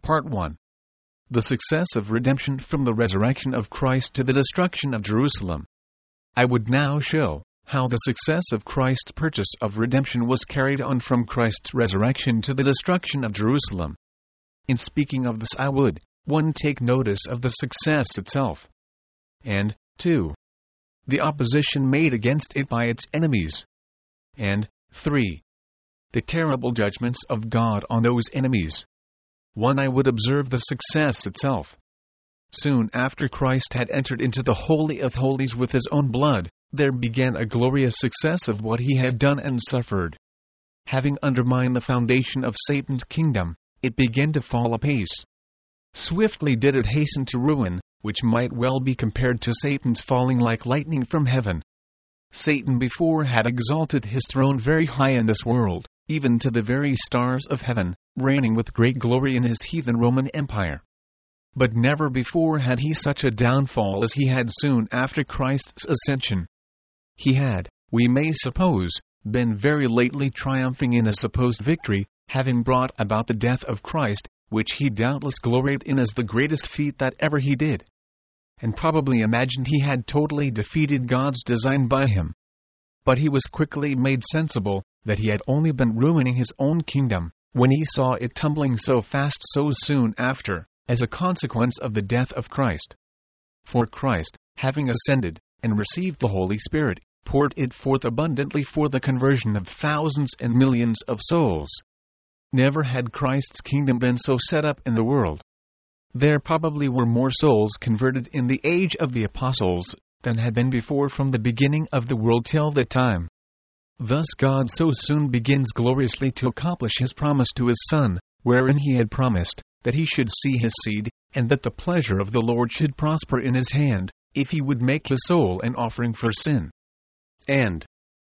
Part 1. The success of redemption from the resurrection of Christ to the destruction of Jerusalem. I would now show how the success of Christ's purchase of redemption was carried on from Christ's resurrection to the destruction of Jerusalem. In speaking of this I would, 1. Take notice of the success itself, and 2. The opposition made against it by its enemies, and 3. The terrible judgments of God on those enemies. 1. I would observe the success itself. Soon after Christ had entered into the Holy of Holies with his own blood, there began a glorious success of what he had done and suffered. Having undermined the foundation of Satan's kingdom, it began to fall apace. Swiftly did it hasten to ruin, which might well be compared to Satan's falling like lightning from heaven. Satan before had exalted his throne very high in this world, even to the very stars of heaven, reigning with great glory in his heathen Roman Empire. But never before had he such a downfall as he had soon after Christ's ascension. He had, we may suppose, been very lately triumphing in a supposed victory, having brought about the death of Christ, which he doubtless gloried in as the greatest feat that ever he did, and probably imagined he had totally defeated God's design by him. But he was quickly made sensible that he had only been ruining his own kingdom, when he saw it tumbling so fast so soon after, as a consequence of the death of Christ. For Christ, having ascended, and received the Holy Spirit, poured it forth abundantly for the conversion of thousands and millions of souls. Never had Christ's kingdom been so set up in the world. There probably were more souls converted in the age of the apostles than had been before from the beginning of the world till that time. Thus God so soon begins gloriously to accomplish his promise to his Son, wherein he had promised that he should see his seed, and that the pleasure of the Lord should prosper in his hand, if he would make his soul an offering for sin. And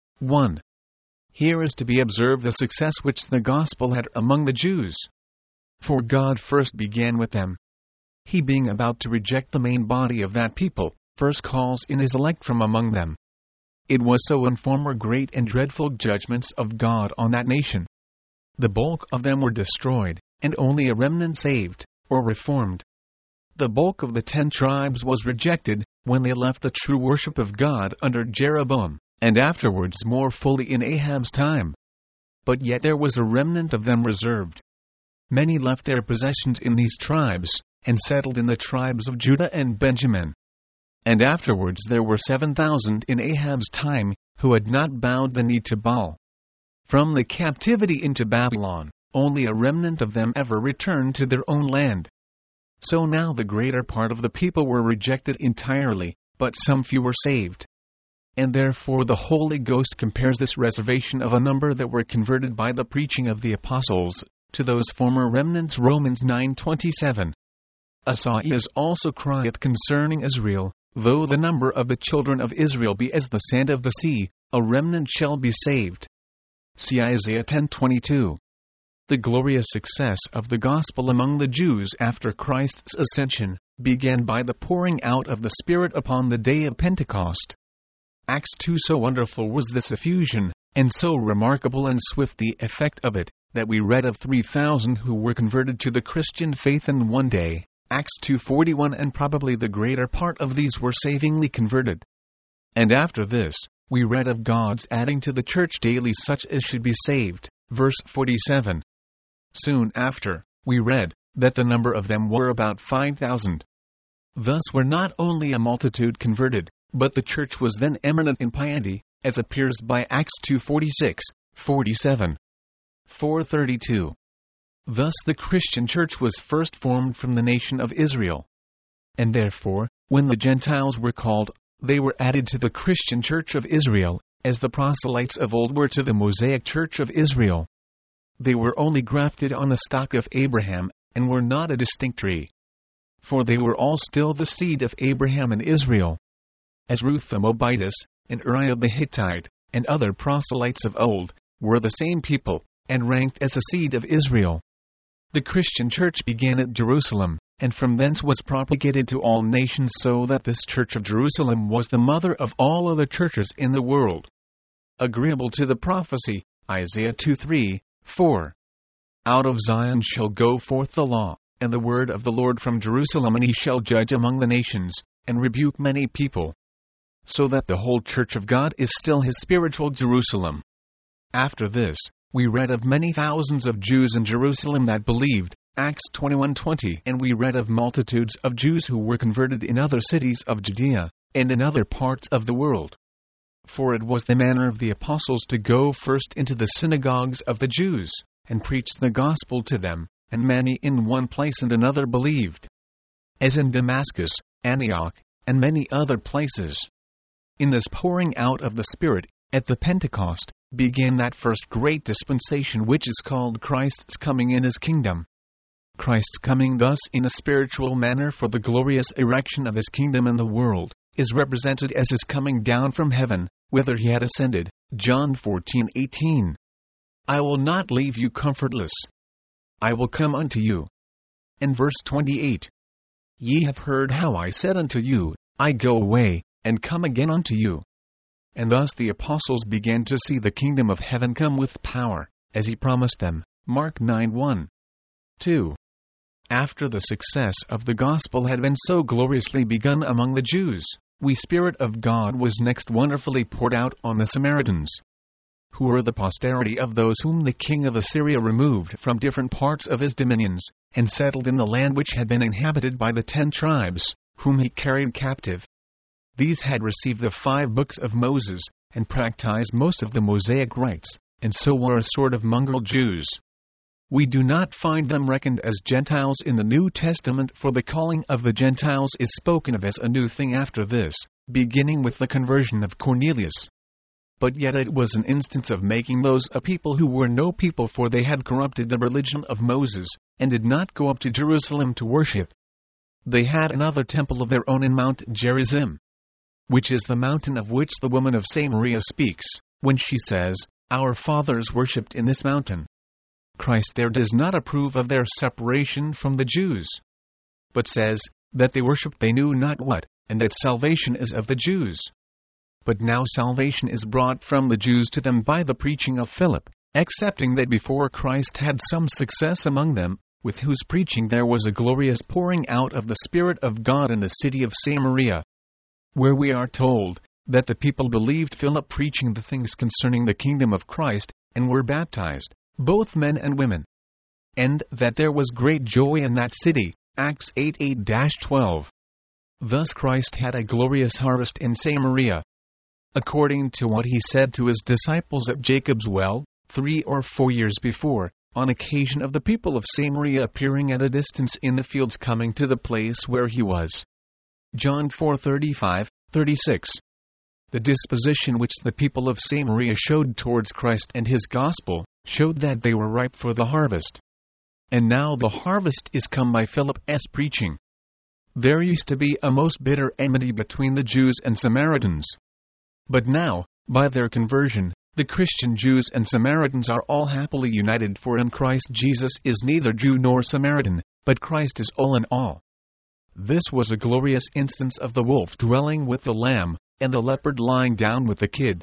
1. Here is to be observed the success which the gospel had among the Jews. For God first began with them. He being about to reject the main body of that people, first calls in his elect from among them. It was so in former great and dreadful judgments of God on that nation. The bulk of them were destroyed, and only a remnant saved, or reformed. The bulk of the 10 tribes was rejected, when they left the true worship of God under Jeroboam, and afterwards more fully in Ahab's time. But yet there was a remnant of them reserved. Many left their possessions in these tribes, and settled in the tribes of Judah and Benjamin. And afterwards there were 7,000 in Ahab's time, who had not bowed the knee to Baal. From the captivity into Babylon, only a remnant of them ever returned to their own land. So now the greater part of the people were rejected entirely, but some few were saved. And therefore the Holy Ghost compares this reservation of a number that were converted by the preaching of the apostles, to those former remnants. Romans 9:27. Esaias also crieth concerning Israel, though the number of the children of Israel be as the sand of the sea, a remnant shall be saved. See Isaiah 10:22. The glorious success of the gospel among the Jews after Christ's ascension began by the pouring out of the Spirit upon the day of Pentecost. Acts 2. So wonderful was this effusion, and so remarkable and swift the effect of it, that we read of 3,000 who were converted to the Christian faith in one day, Acts 2:41, and probably the greater part of these were savingly converted. And after this, we read of God's adding to the church daily such as should be saved, verse 47. Soon after, we read that the number of them were about 5,000. Thus were not only a multitude converted, but the church was then eminent in piety, as appears by Acts 2:46, 47, 4:32. Thus the Christian church was first formed from the nation of Israel. And therefore, when the Gentiles were called, they were added to the Christian church of Israel, as the proselytes of old were to the Mosaic church of Israel. They were only grafted on the stock of Abraham, and were not a distinct tree. For they were all still the seed of Abraham and Israel. As Ruth the Moabitess, and Uriah the Hittite, and other proselytes of old, were the same people, and ranked as the seed of Israel. The Christian church began at Jerusalem, and from thence was propagated to all nations, so that this church of Jerusalem was the mother of all other churches in the world. Agreeable to the prophecy, Isaiah 2:3, 4. Out of Zion shall go forth the law, and the word of the Lord from Jerusalem, and he shall judge among the nations, and rebuke many people. So that the whole church of God is still his spiritual Jerusalem. After this, we read of many thousands of Jews in Jerusalem that believed, Acts 21:20, and we read of multitudes of Jews who were converted in other cities of Judea, and in other parts of the world. For it was the manner of the apostles to go first into the synagogues of the Jews, and preach the gospel to them, and many in one place and another believed. As in Damascus, Antioch, and many other places. In this pouring out of the Spirit, at the Pentecost, began that first great dispensation which is called Christ's coming in his kingdom. Christ's coming thus in a spiritual manner for the glorious erection of his kingdom in the world, is represented as his coming down from heaven, whither he had ascended, John 14:18. I will not leave you comfortless. I will come unto you. And verse 28. Ye have heard how I said unto you, I go away, and come again unto you. And thus the apostles began to see the kingdom of heaven come with power, as he promised them, Mark 9:1. 2. After the success of the gospel had been so gloriously begun among the Jews, the Spirit of God was next wonderfully poured out on the Samaritans, who were the posterity of those whom the king of Assyria removed from different parts of his dominions, and settled in the land which had been inhabited by the 10 tribes, whom he carried captive. These had received the 5 books of Moses, and practiced most of the Mosaic rites, and so were a sort of mongrel Jews. We do not find them reckoned as Gentiles in the New Testament, for the calling of the Gentiles is spoken of as a new thing after this, beginning with the conversion of Cornelius. But yet it was an instance of making those a people who were no people, for they had corrupted the religion of Moses, and did not go up to Jerusalem to worship. They had another temple of their own in Mount Gerizim, which is the mountain of which the woman of Samaria speaks, when she says, Our fathers worshipped in this mountain. Christ there does not approve of their separation from the Jews, but says, that they worshipped they knew not what, and that salvation is of the Jews. But now salvation is brought from the Jews to them by the preaching of Philip, excepting that before Christ had some success among them, with whose preaching there was a glorious pouring out of the Spirit of God in the city of Samaria, where we are told, that the people believed Philip preaching the things concerning the kingdom of Christ, and were baptized, both men and women. And that there was great joy in that city, Acts 8:8-12. Thus Christ had a glorious harvest in Samaria, according to what he said to his disciples at Jacob's well, 3 or 4 years before, on occasion of the people of Samaria appearing at a distance in the fields coming to the place where he was. John 4:35-36. The disposition which the people of Samaria showed towards Christ and his gospel, showed that they were ripe for the harvest. And now the harvest is come by Philip's preaching. There used to be a most bitter enmity between the Jews and Samaritans. But now, by their conversion, the Christian Jews and Samaritans are all happily united, for in Christ Jesus is neither Jew nor Samaritan, but Christ is all in all. This was a glorious instance of the wolf dwelling with the lamb, and the leopard lying down with the kid.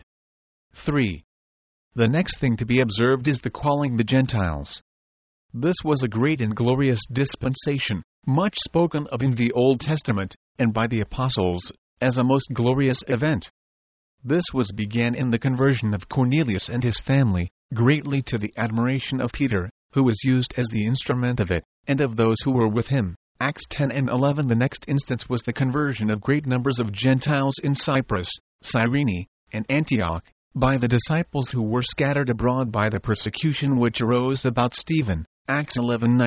3. The next thing to be observed is the calling the Gentiles. This was a great and glorious dispensation, much spoken of in the Old Testament, and by the apostles, as a most glorious event. This was began in the conversion of Cornelius and his family, greatly to the admiration of Peter, who was used as the instrument of it, and of those who were with him. Acts 10:11. The next instance was the conversion of great numbers of Gentiles in Cyprus, Cyrene, and Antioch, by the disciples who were scattered abroad by the persecution which arose about Stephen, Acts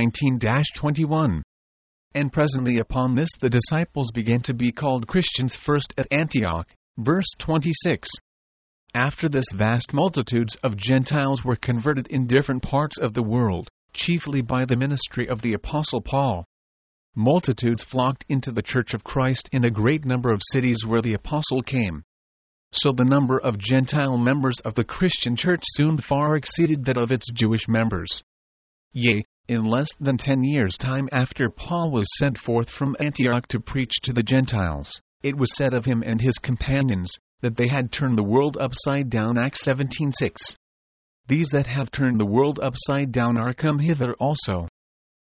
11:19-21. And presently upon this the disciples began to be called Christians first at Antioch, verse 26. After this vast multitudes of Gentiles were converted in different parts of the world, chiefly by the ministry of the Apostle Paul. Multitudes flocked into the Church of Christ in a great number of cities where the Apostle came. So the number of Gentile members of the Christian Church soon far exceeded that of its Jewish members. Yea, in less than 10 years' time after Paul was sent forth from Antioch to preach to the Gentiles, it was said of him and his companions, that they had turned the world upside down. Acts 17:6. These that have turned the world upside down are come hither also.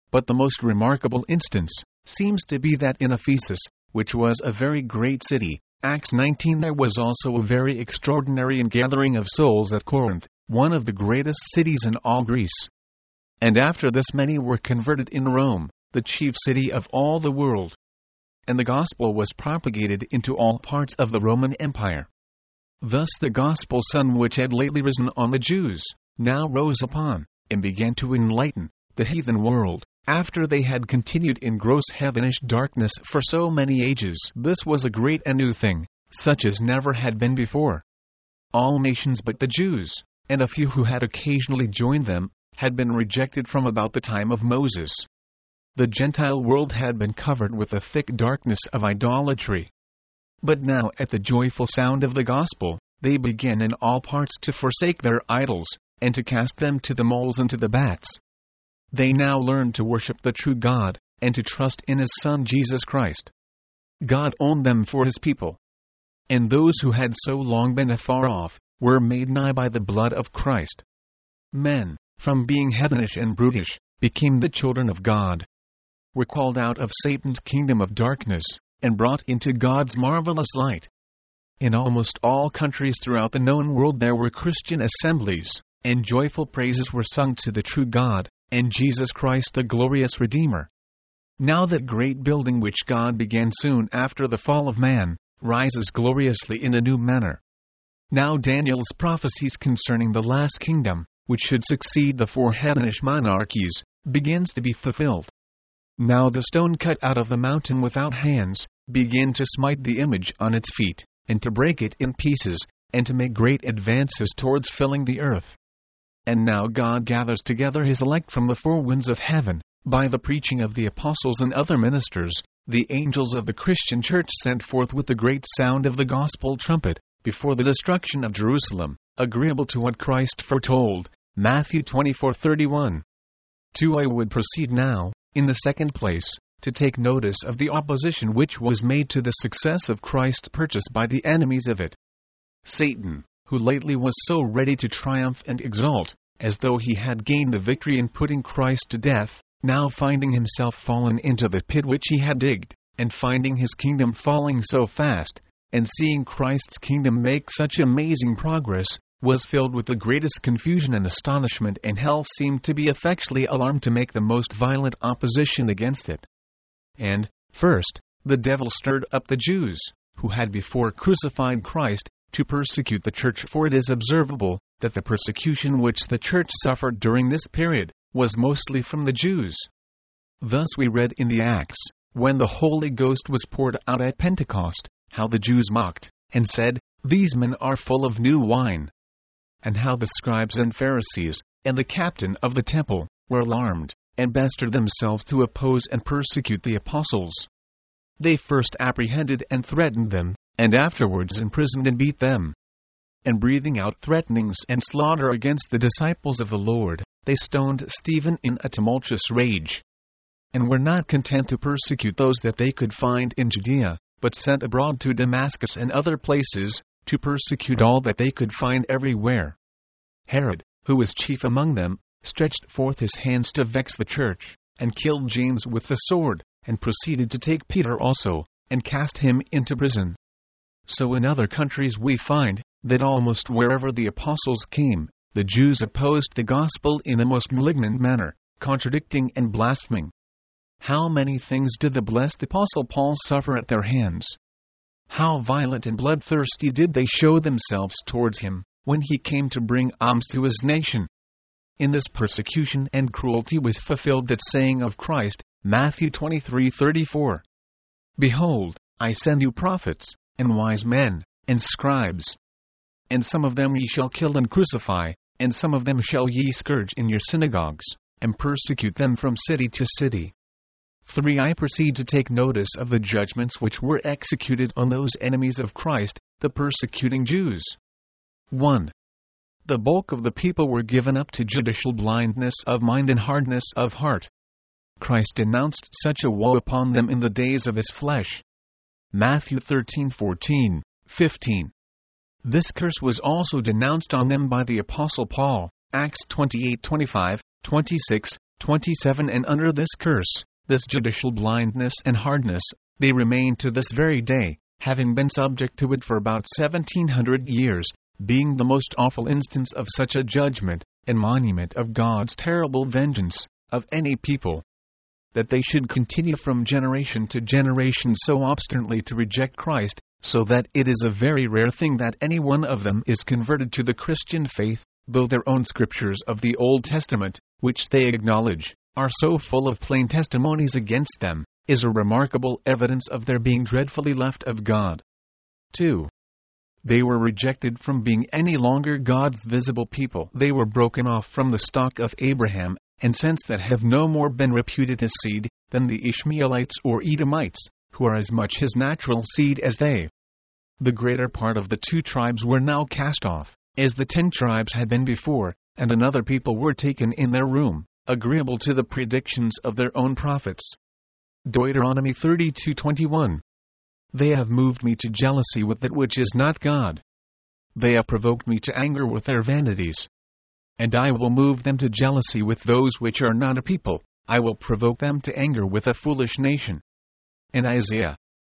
but the most remarkable instance seems to be that in Ephesus, which was a very great city, Acts 19, there was also a very extraordinary ingathering of souls at Corinth, one of the greatest cities in all Greece. And after this many were converted in Rome, the chief city of all the world. And the gospel was propagated into all parts of the Roman Empire. Thus the gospel sun which had lately risen on the Jews, now rose upon, and began to enlighten, the heathen world, after they had continued in gross heathenish darkness for so many ages. This was a great and new thing, such as never had been before. All nations but the Jews, and a few who had occasionally joined them, had been rejected from about the time of Moses. The Gentile world had been covered with a thick darkness of idolatry. But now at the joyful sound of the gospel, they began in all parts to forsake their idols, and to cast them to the moles and to the bats. They now learned to worship the true God, and to trust in His Son Jesus Christ. God owned them for His people. And those who had so long been afar off, were made nigh by the blood of Christ. Men, from being heathenish and brutish, became the children of God. Were called out of Satan's kingdom of darkness, and brought into God's marvelous light. In almost all countries throughout the known world there were Christian assemblies, and joyful praises were sung to the true God, and Jesus Christ the glorious Redeemer. Now that great building which God began soon after the fall of man, rises gloriously in a new manner. Now Daniel's prophecies concerning the last kingdom, which should succeed the 4 heathenish monarchies, begins to be fulfilled. Now the stone cut out of the mountain without hands, begin to smite the image on its feet, and to break it in pieces, and to make great advances towards filling the earth. And now God gathers together His elect from the 4 winds of heaven, by the preaching of the apostles and other ministers, the angels of the Christian church sent forth with the great sound of the gospel trumpet, before the destruction of Jerusalem, agreeable to what Christ foretold, Matthew 24:31. 2. I would proceed now, in the second place, to take notice of the opposition which was made to the success of Christ's purchase by the enemies of it. Satan, who lately was so ready to triumph and exult, as though he had gained the victory in putting Christ to death, now finding himself fallen into the pit which he had digged, and finding his kingdom falling so fast, and seeing Christ's kingdom make such amazing progress, was filled with the greatest confusion and astonishment, and hell seemed to be effectually alarmed to make the most violent opposition against it. And, first, the devil stirred up the Jews, who had before crucified Christ, to persecute the church, for it is observable, that the persecution which the church suffered during this period, was mostly from the Jews. Thus we read in the Acts, when the Holy Ghost was poured out at Pentecost, how the Jews mocked, and said, "These men are full of new wine." And how the scribes and Pharisees, and the captain of the temple, were alarmed, and bestirred themselves to oppose and persecute the apostles. They first apprehended and threatened them, and afterwards imprisoned and beat them. And breathing out threatenings and slaughter against the disciples of the Lord, they stoned Stephen in a tumultuous rage. And were not content to persecute those that they could find in Judea, but sent abroad to Damascus and other places, to persecute all that they could find everywhere. Herod, who was chief among them, stretched forth his hands to vex the church, and killed James with the sword, and proceeded to take Peter also, and cast him into prison. So in other countries we find, that almost wherever the apostles came, the Jews opposed the gospel in a most malignant manner, contradicting and blaspheming. How many things did the blessed Apostle Paul suffer at their hands? How violent and bloodthirsty did they show themselves towards him, when he came to bring alms to his nation? In this persecution and cruelty was fulfilled that saying of Christ, Matthew 23:34. "Behold, I send you prophets, and wise men, and scribes. And some of them ye shall kill and crucify, and some of them shall ye scourge in your synagogues, and persecute them from city to city." 3. I proceed to take notice of the judgments which were executed on those enemies of Christ, the persecuting Jews. 1. The bulk of the people were given up to judicial blindness of mind and hardness of heart. Christ denounced such a woe upon them in the days of his flesh. Matthew 13:14, 15. This curse was also denounced on them by the Apostle Paul, Acts 28:25, 26, 27. And under this curse, this judicial blindness and hardness, they remain to this very day, having been subject to it for about 1700 years, being the most awful instance of such a judgment, and monument of God's terrible vengeance, of any people, that they should continue from generation to generation so obstinately to reject Christ, so that it is a very rare thing that any one of them is converted to the Christian faith, though their own scriptures of the Old Testament, which they acknowledge, are so full of plain testimonies against them, is a remarkable evidence of their being dreadfully left of God. 2. They were rejected from being any longer God's visible people. They were broken off from the stock of Abraham, and since that have no more been reputed his seed, than the Ishmaelites or Edomites, who are as much his natural seed as they. The greater part of the 2 tribes were now cast off, as the 10 tribes had been before, and another people were taken in their room, agreeable to the predictions of their own prophets. Deuteronomy 32:21. They have moved me to jealousy with that which is not God. They have provoked me to anger with their vanities. And I will move them to jealousy with those which are not a people, I will provoke them to anger with a foolish nation. And Isaiah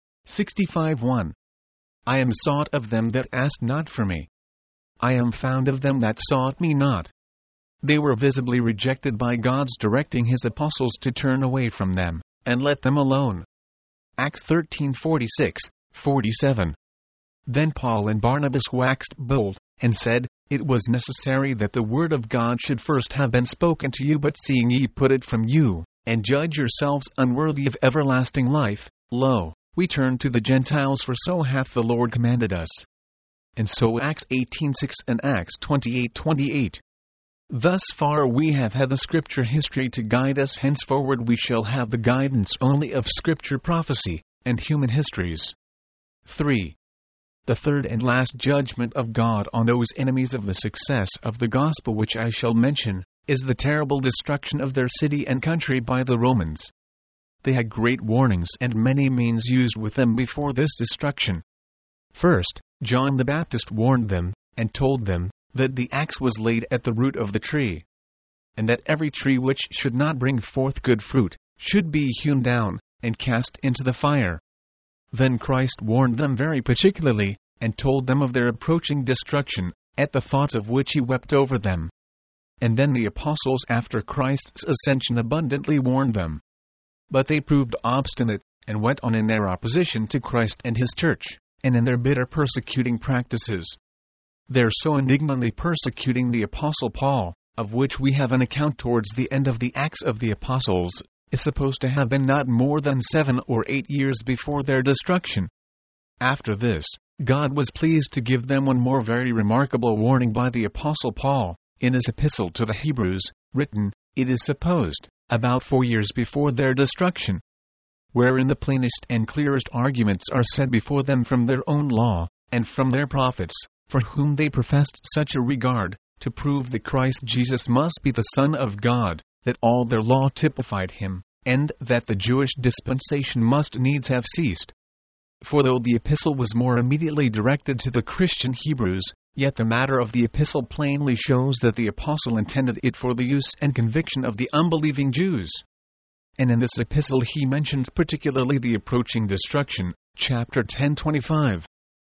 65:1. I am sought of them that asked not for me. I am found of them that sought me not. They were visibly rejected by God's directing his apostles to turn away from them, and let them alone. Acts 13:46, 47. Then Paul and Barnabas waxed bold, and said, It was necessary that the word of God should first have been spoken to you, but seeing ye put it from you, and judge yourselves unworthy of everlasting life, lo, we turn to the Gentiles, for so hath the Lord commanded us. And so Acts 18:6 and Acts 28:28. Thus far we have had the Scripture history to guide us. Henceforward we shall have the guidance only of Scripture prophecy, and human histories. 3. The third and last judgment of God on those enemies of the success of the gospel which I shall mention, is the terrible destruction of their city and country by the Romans. They had great warnings and many means used with them before this destruction. First, John the Baptist warned them, and told them, that the axe was laid at the root of the tree, and that every tree which should not bring forth good fruit, should be hewn down, and cast into the fire. Then Christ warned them very particularly, and told them of their approaching destruction, at the thoughts of which he wept over them. And then the apostles after Christ's ascension abundantly warned them. But they proved obstinate, and went on in their opposition to Christ and his church, and in their bitter persecuting practices. They're so indignantly persecuting the Apostle Paul, of which we have an account towards the end of the Acts of the Apostles, is supposed to have been not more than 7 or 8 years before their destruction. After this, God was pleased to give them one more very remarkable warning by the Apostle Paul, in his epistle to the Hebrews, written, it is supposed, about 4 years before their destruction, wherein the plainest and clearest arguments are set before them from their own law, and from their prophets, for whom they professed such a regard, to prove that Christ Jesus must be the Son of God, that all their law typified him, and that the Jewish dispensation must needs have ceased. For though the epistle was more immediately directed to the Christian Hebrews, yet the matter of the epistle plainly shows that the apostle intended it for the use and conviction of the unbelieving Jews. And in this epistle he mentions particularly the approaching destruction, chapter 10:25.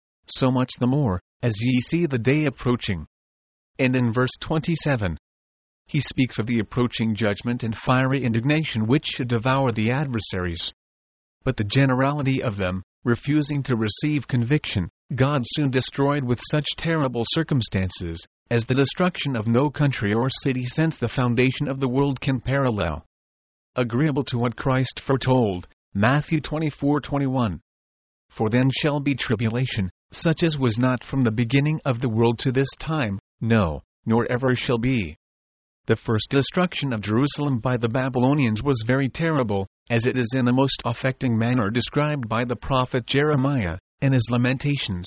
So much the more, as ye see the day approaching. And in verse 27, he speaks of the approaching judgment and fiery indignation which should devour the adversaries. But the generality of them, refusing to receive conviction, God soon destroyed with such terrible circumstances, as the destruction of no country or city since the foundation of the world can parallel. Agreeable to what Christ foretold, Matthew 24:21. For then shall be tribulation, such as was not from the beginning of the world to this time, no, nor ever shall be. The first destruction of Jerusalem by the Babylonians was very terrible, as it is in a most affecting manner described by the prophet Jeremiah, in his Lamentations.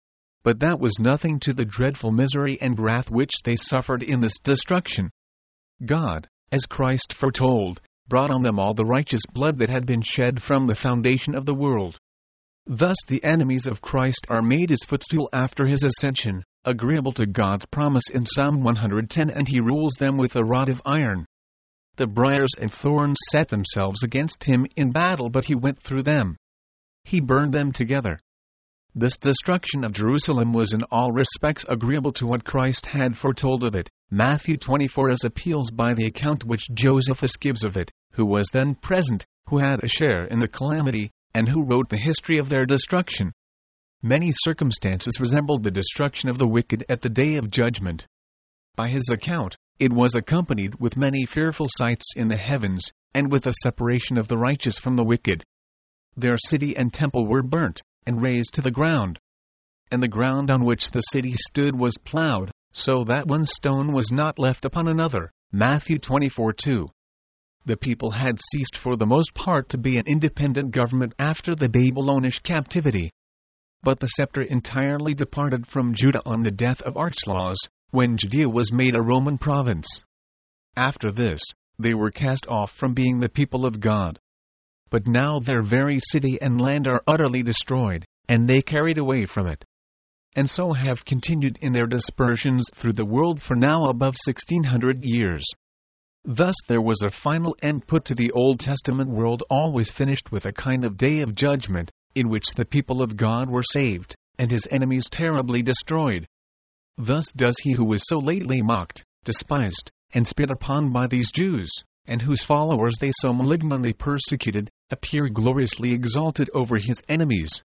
But that was nothing to the dreadful misery and wrath which they suffered in this destruction. God, as Christ foretold, brought on them all the righteous blood that had been shed from the foundation of the world. Thus the enemies of Christ are made his footstool after his ascension, agreeable to God's promise in Psalm 110, and he rules them with a rod of iron. The briars and thorns set themselves against him in battle, but he went through them. He burned them together. This destruction of Jerusalem was in all respects agreeable to what Christ had foretold of it. Matthew 24 as appeals by the account which Josephus gives of it, who was then present, who had a share in the calamity, and who wrote the history of their destruction. Many circumstances resembled the destruction of the wicked at the day of judgment. By his account, it was accompanied with many fearful sights in the heavens, and with a separation of the righteous from the wicked. Their city and temple were burnt, and razed to the ground. And the ground on which the city stood was plowed, so that one stone was not left upon another. Matthew 24:2. The people had ceased for the most part to be an independent government after the Babylonish captivity. But the scepter entirely departed from Judah on the death of Archelaus, when Judea was made a Roman province. After this, they were cast off from being the people of God. But now their very city and land are utterly destroyed, and they carried away from it. And so have continued in their dispersions through the world for now above 1600 years. Thus there was a final end put to the Old Testament world, always finished with a kind of day of judgment, in which the people of God were saved, and his enemies terribly destroyed. Thus does he who was so lately mocked, despised, and spit upon by these Jews, and whose followers they so malignantly persecuted, appear gloriously exalted over his enemies.